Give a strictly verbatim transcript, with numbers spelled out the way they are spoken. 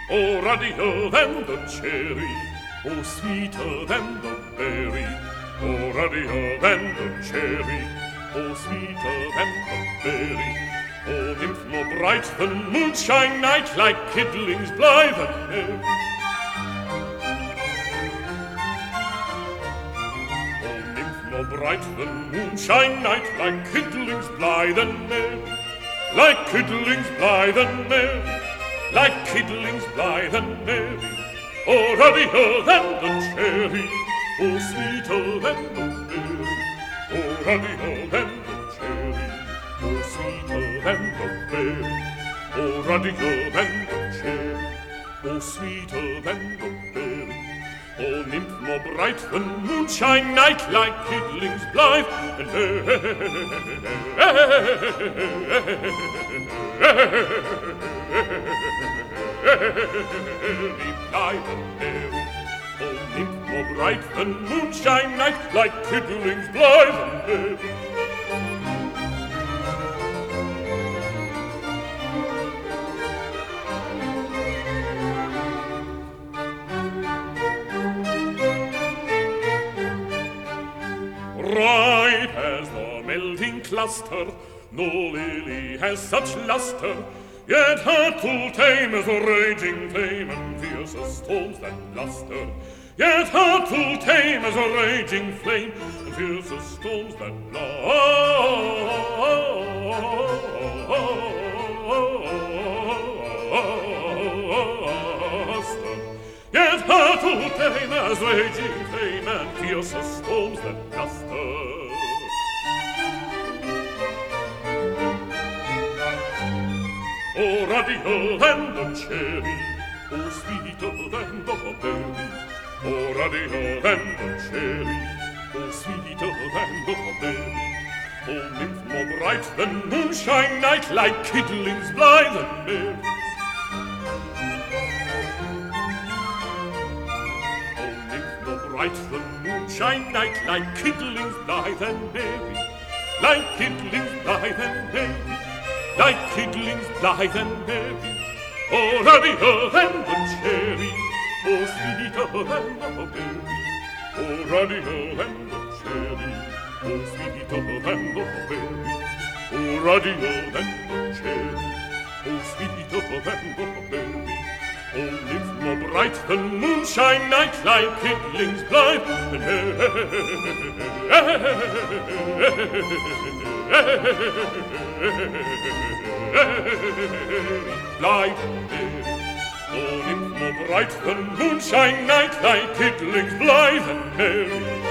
Oh, ruddier than the cherry, oh, sweeter than the berry. Oh, ruddier than the cherry, oh, sweeter than the berry. Oh, nymph more bright than moonshine night, like kidlings blithe and merry. Oh, nymph more bright than moonshine night, like kidlings blithe and merry. Like kidlings blithe and merry, like kidlings blithe and merry. Oh, ruddier than the cherry, oh, sweeter than the berry. Oh, ruddier than the cherry, oh, sweeter than the berry. Oh, ruddier than the cherry, oh, sweeter than the berry. Oh, nymph more bright than moonshine night, like kidlings blithe and merry. Blithe and merry. Oh, nymph more bright than moonshine night, like kidlings blithe and merry. Ripe as the melting cluster, no lily has such luster, yet her too tame as a raging flame and fierce as storms that bluster. Yet her too tame as a raging flame and fierce as storms that bluster. Yet her too tame as raging flame and fierce as storms that bluster. Oh, ruddier than the cherry, oh, sweeter than the berry. Oh, ruddier than the cherry, oh, sweeter than the berry. Oh, nymph more bright than moonshine night, like kidlings blithe and merry. Bright the moonshine night, like kidlings blithe and merry, like kidlings blithe and merry, like kidlings blithe and merry. Oh, ruddier than the cherry, oh, sweeter than the berry. Oh, ruddier than the cherry, oh, sweeter than the berry. Oh, ruddier than the cherry, oh, sweeter than the berry. Oh, nymph more bright than moonshine night, like kidlings blithe and merry. Blithe and merry. Oh, nymph more bright than moonshine night, like kidlings blithe and merry.